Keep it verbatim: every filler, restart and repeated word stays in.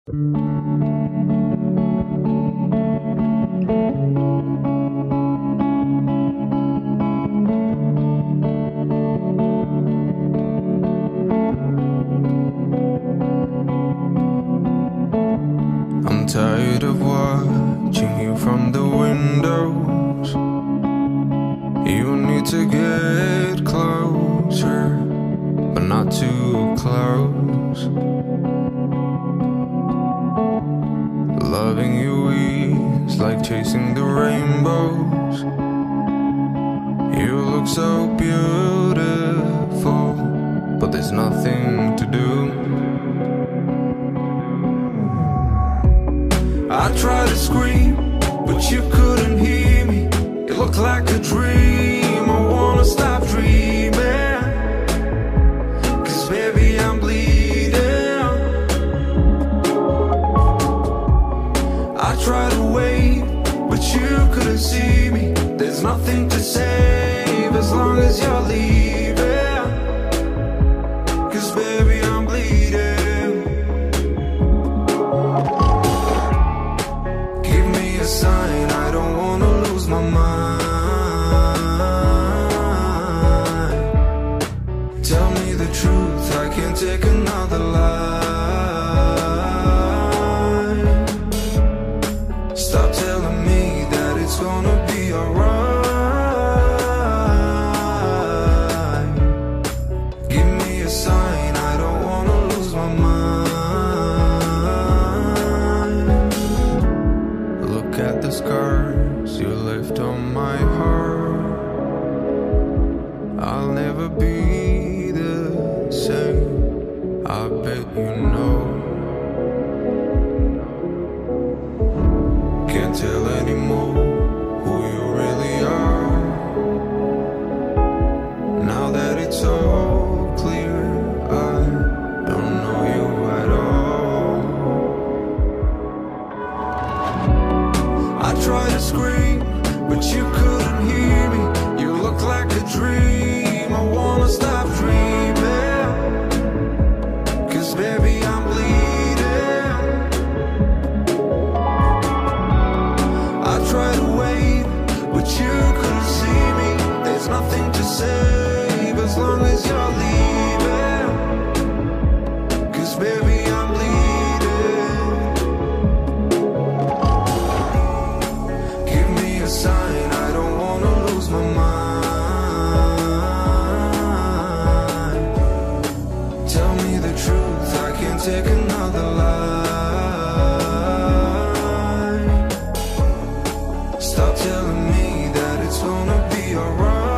I'm tired of watching you from the windows. You need to get closer, but not too close. Loving you is like chasing the rainbows. You look so beautiful, but there's nothing to do. I tried to scream, but you couldn't hear me. It looked like a dream. I wanna stop dreaming, 'cause baby I'm bleeding. I tried to wait, but you couldn't see me. There's nothing to save as long as you're leaving, 'cause baby I'm bleeding. Sign, I don't wanna lose my mind. Tell me the truth, I can't take another lie. Stop telling me that it's gonna be alright. Give me a sign, I don't wanna lose my mind. At the scars you left on my heart, I'll never be the same, I bet you know. Can't tell anymore who you really are. Now that it's all clear, I don't know you at all. I tried to scream, but you couldn't hear me. You look like a dream. I wanna stop dreaming, 'cause baby I'm bleeding. I tried to wait, but you couldn't see me. There's nothing to save as long as you're leaving, 'cause baby I'm bleeding. Give me a sign, I don't wanna lose my mind. Tell me the truth, I can't take another lie. Stop telling me that it's gonna be alright.